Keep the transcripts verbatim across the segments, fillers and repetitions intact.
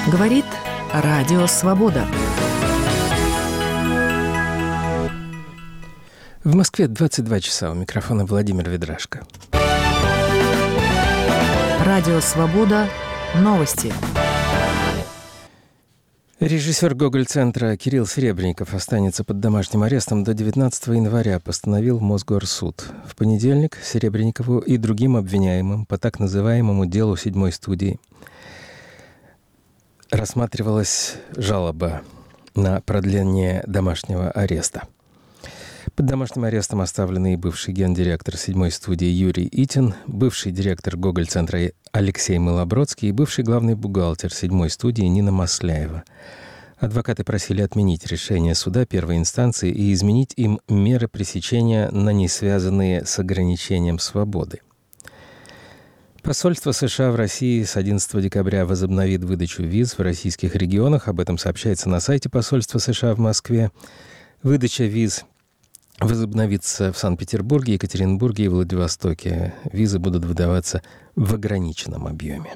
Говорит Радио Свобода. В Москве двадцать два часа. У микрофона Владимир Ведрашко. Радио Свобода. Новости. Режиссер Гоголь-центра Кирилл Серебренников останется под домашним арестом до девятнадцатого января, постановил Мосгорсуд. В понедельник Серебренникову и другим обвиняемым по так называемому делу седьмой студии рассматривалась жалоба на продление домашнего ареста. Под домашним арестом оставлены и бывший гендиректор седьмой студии Юрий Итин, бывший директор Гоголь-центра Алексей Малобродский и бывший главный бухгалтер седьмой студии Нина Масляева. Адвокаты просили отменить решение суда первой инстанции и изменить им меры пресечения на не связанные с ограничением свободы. Посольство США в России с одиннадцатого декабря возобновит выдачу виз в российских регионах. Об этом сообщается на сайте посольства США в Москве. Выдача виз возобновится в Санкт-Петербурге, Екатеринбурге и Владивостоке. Визы будут выдаваться в ограниченном объеме.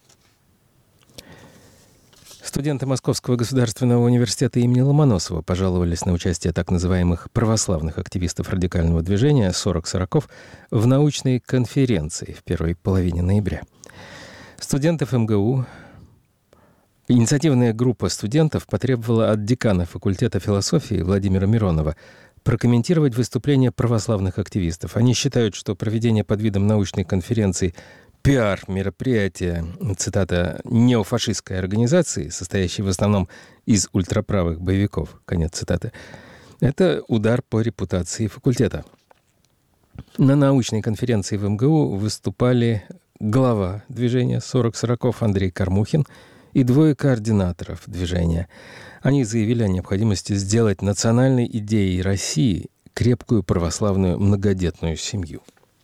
Студенты Московского государственного университета имени Ломоносова пожаловались на участие так называемых православных активистов радикального движения сорок сороков в научной конференции в первой половине ноября. Студентов эм гэ у Инициативная группа студентов потребовала от декана факультета философии Владимира Миронова прокомментировать выступления православных активистов. Они считают, что проведение под видом научной конференции пиар-мероприятие, цитата, неофашистской организации, состоящей в основном из ультраправых боевиков, конец цитаты, это удар по репутации факультета. На научной конференции в эм гэ у выступали глава движения сорок сороков Андрей Кормухин и двое координаторов движения. Они заявили о необходимости сделать национальной идеей России крепкую православную многодетную семью.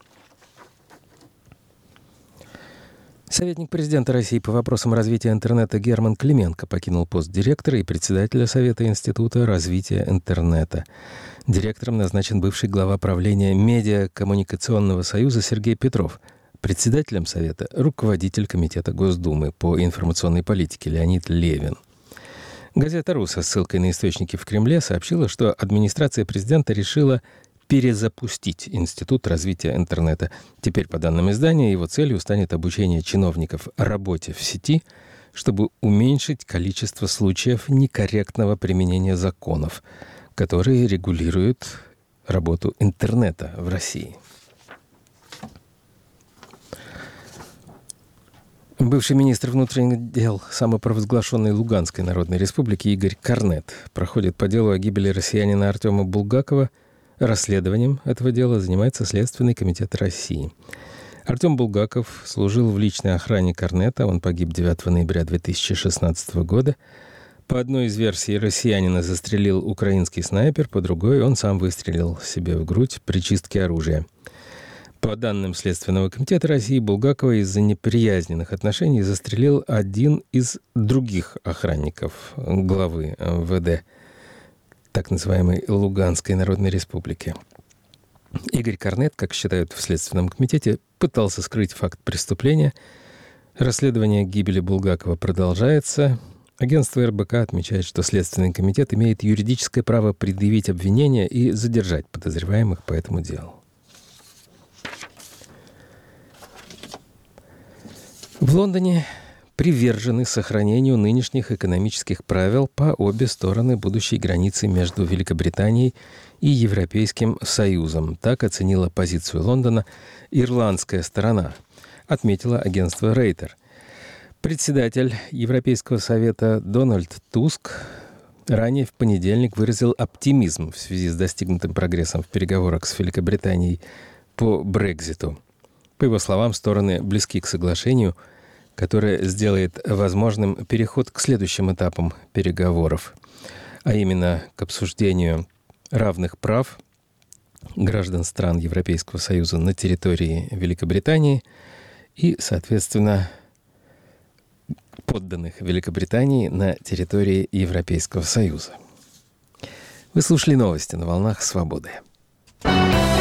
Советник президента России по вопросам развития интернета Герман Клименко покинул пост директора и председателя Совета Института развития интернета. Директором назначен бывший глава правления Медиакоммуникационного союза Сергей Петров. Председателем Совета – руководитель Комитета Госдумы по информационной политике Леонид Левин. Газета «Ру» со ссылкой на источники в Кремле сообщила, что администрация президента решила перезапустить Институт развития интернета. Теперь, по данным издания, его целью станет обучение чиновников работе в сети, чтобы уменьшить количество случаев некорректного применения законов, которые регулируют работу интернета в России. Бывший министр внутренних дел самопровозглашенной Луганской Народной Республики Игорь Корнет проходит по делу о гибели россиянина Артема Булгакова. Расследованием этого дела занимается Следственный комитет России. Артем Булгаков служил в личной охране Корнета. Он погиб девятого ноября две тысячи шестнадцатого года. По одной из версий, россиянина застрелил украинский снайпер, по другой он сам выстрелил себе в грудь при чистке оружия. По данным Следственного комитета России, Булгакова из-за неприязненных отношений застрелил один из других охранников главы эм вэ дэ так называемой Луганской Народной Республики. Игорь Корнет, как считают в Следственном комитете, пытался скрыть факт преступления. Расследование гибели Булгакова продолжается. Агентство эр бэ ка отмечает, что Следственный комитет имеет юридическое право предъявить обвинения и задержать подозреваемых по этому делу. В Лондоне привержены сохранению нынешних экономических правил по обе стороны будущей границы между Великобританией и Европейским Союзом. Так оценила позицию Лондона ирландская сторона, отметило агентство Рейтер. Председатель Европейского совета Дональд Туск ранее в понедельник выразил оптимизм в связи с достигнутым прогрессом в переговорах с Великобританией по Брекситу. По его словам, стороны близки к соглашению, которое сделает возможным переход к следующим этапам переговоров, а именно к обсуждению равных прав граждан стран Европейского Союза на территории Великобритании и, соответственно, подданных Великобритании на территории Европейского Союза. Вы слушали новости на волнах Свободы.